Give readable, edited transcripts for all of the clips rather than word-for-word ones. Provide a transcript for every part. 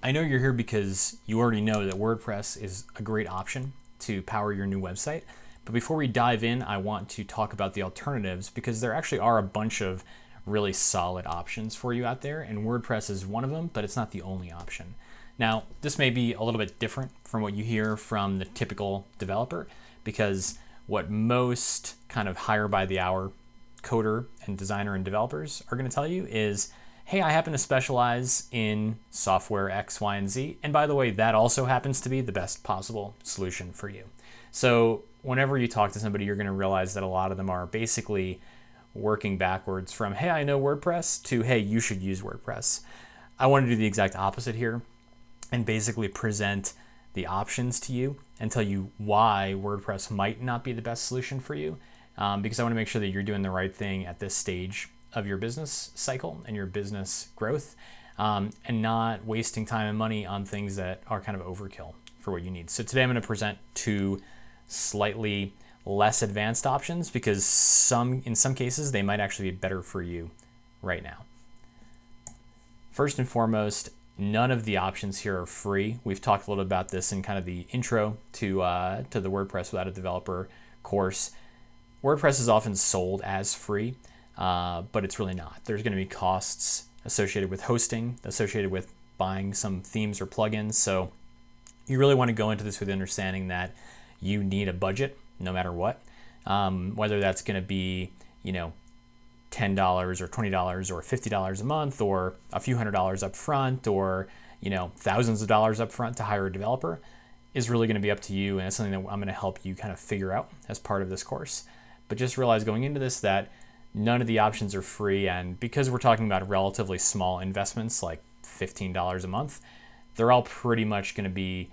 I know you're here because you already know that WordPress is a great option to power your new website. But before we dive in, I want to talk about the alternatives because there actually are a bunch of really solid options for you out there, and WordPress is one of them, but it's not the only option. Now, this may be a little bit different from what you hear from the typical developer because what most kind of hire by the hour coder and designer and developers are going to tell you is, hey, I happen to specialize in software X, Y, and Z. And by the way, that also happens to be the best possible solution for you. So whenever you talk to somebody, you're going to realize that a lot of them are basically working backwards from, hey, I know WordPress to, hey, you should use WordPress. I want to do the exact opposite here and basically present the options to you and tell you why WordPress might not be the best solution for you, because I want to make sure that you're doing the right thing at this stage of your business cycle and your business growth, and not wasting time and money on things that are kind of overkill for what you need. So today I'm going to present two slightly less advanced options because in some cases they might actually be better for you right now. First and foremost, none of the options here are free. We've talked a little about this in kind of the intro to the WordPress Without a Developer course. WordPress is often sold as free, but it's really not. There's going to be costs associated with hosting, associated with buying some themes or plugins. So you really want to go into this with the understanding that you need a budget no matter what, whether that's going to be, $10 or $20 or $50 a month or a few $100s up front or, thousands of dollars up front to hire a developer is really going to be up to you. And it's something that I'm going to help you kind of figure out as part of this course. But just realize going into this that none of the options are free. And because we're talking about relatively small investments like $15 a month, they're all pretty much going to be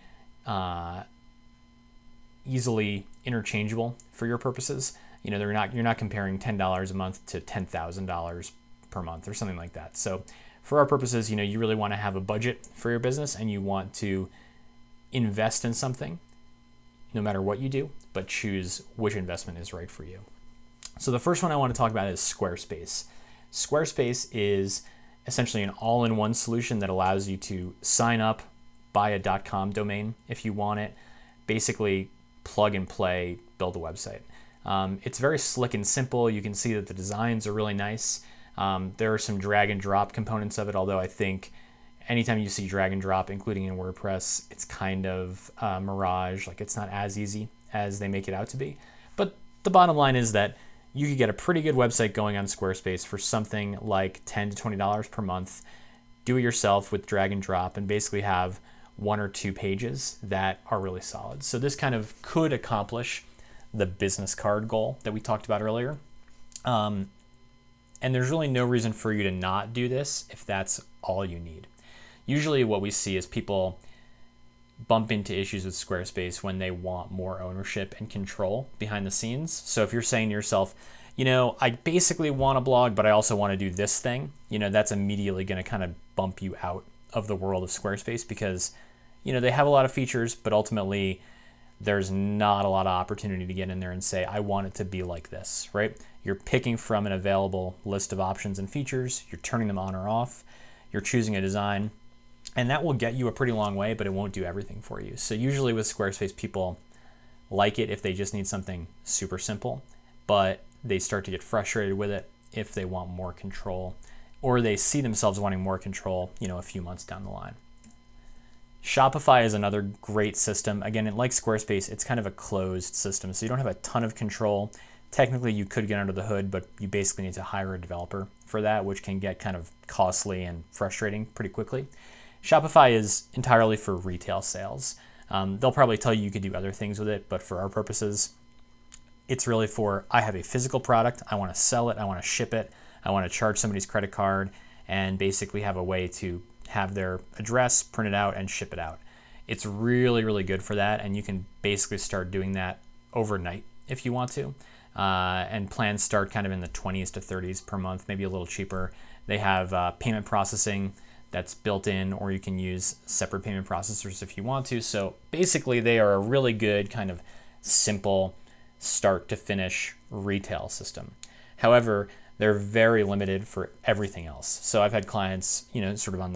easily interchangeable for your purposes. You're not comparing $10 a month to $10,000 per month or something like that. So for our purposes, you really want to have a budget for your business and you want to invest in something no matter what you do, but choose which investment is right for you. So the first one I want to talk about is Squarespace. Squarespace is essentially an all-in-one solution that allows you to sign up, buy a .com domain if you want it, basically plug and play, build a website. It's very slick and simple. You can see that the designs are really nice. There are some drag and drop components of it, although I think anytime you see drag and drop, including in WordPress, it's kind of a mirage. Like it's not as easy as they make it out to be. But the bottom line is that you could get a pretty good website going on Squarespace for something like $10 to $20 per month. Do it yourself with drag and drop and basically have one or two pages that are really solid. So this kind of could accomplish the business card goal that we talked about earlier. And there's really no reason for you to not do this if that's all you need. Usually what we see is people bump into issues with Squarespace when they want more ownership and control behind the scenes. So if you're saying to yourself, I basically want a blog, but I also want to do this thing, that's immediately going to kind of bump you out of the world of Squarespace because, they have a lot of features, but ultimately there's not a lot of opportunity to get in there and say, I want it to be like this, right? You're picking from an available list of options and features, you're turning them on or off, you're choosing a design, and that will get you a pretty long way, but it won't do everything for you. So usually with Squarespace, people like it if they just need something super simple, but they start to get frustrated with it if they want more control, or they see themselves wanting more control, a few months down the line. Shopify is another great system. Again, like Squarespace, it's kind of a closed system, so you don't have a ton of control. Technically, you could get under the hood, but you basically need to hire a developer for that, which can get kind of costly and frustrating pretty quickly. Shopify is entirely for retail sales. They'll probably tell you could do other things with it, but for our purposes, it's really for, I have a physical product, I want to sell it, I want to ship it, I want to charge somebody's credit card, and basically have a way to have their address, print it out, and ship it out. It's really, really good for that, and you can basically start doing that overnight if you want to. And plans start kind of in the 20s to 30s per month, maybe a little cheaper. They have payment processing that's built in, or you can use separate payment processors if you want to. So basically, they are a really good kind of simple start to finish retail system. However, they're very limited for everything else. So I've had clients, sort of on the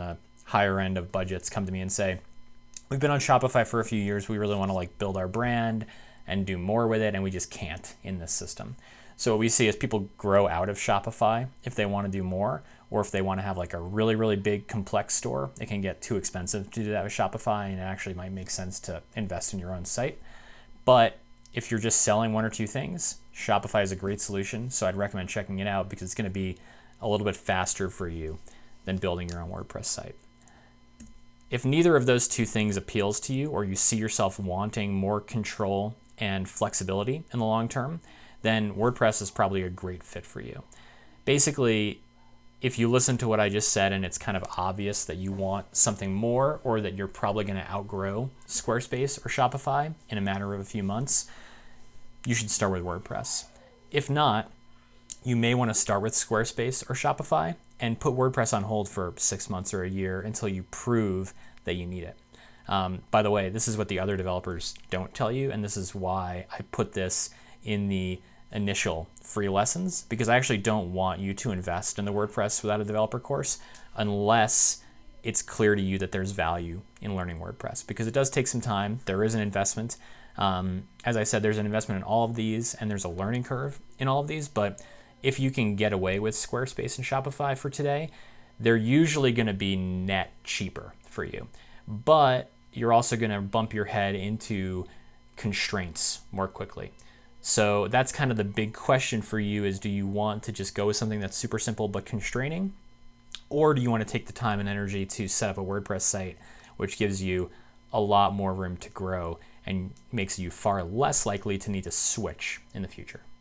higher end of budgets come to me and say, we've been on Shopify for a few years. We really want to like build our brand and do more with it, and we just can't in this system. So what we see is people grow out of Shopify if they want to do more, or if they want to have like a really, really big complex store. It can get too expensive to do that with Shopify, and it actually might make sense to invest in your own site. But if you're just selling one or two things, Shopify is a great solution. So I'd recommend checking it out because it's going to be a little bit faster for you than building your own WordPress site. If neither of those two things appeals to you, or you see yourself wanting more control and flexibility in the long term, then WordPress is probably a great fit for you. Basically, if you listen to what I just said and it's kind of obvious that you want something more, or that you're probably going to outgrow Squarespace or Shopify in a matter of a few months, you should start with WordPress. If not, you may want to start with Squarespace or Shopify and put WordPress on hold for 6 months or a year until you prove that you need it. By the way, this is what the other developers don't tell you, and this is why I put this in the initial free lessons, because I actually don't want you to invest in the WordPress without a developer course unless it's clear to you that there's value in learning WordPress, because it does take some time. There is an investment. As I said, there's an investment in all of these, and there's a learning curve in all of these, but if you can get away with Squarespace and Shopify for today, they're usually going to be net cheaper for you. But you're also going to bump your head into constraints more quickly. So that's kind of the big question for you is, do you want to just go with something that's super simple but constraining? Or do you want to take the time and energy to set up a WordPress site, which gives you a lot more room to grow and makes you far less likely to need to switch in the future?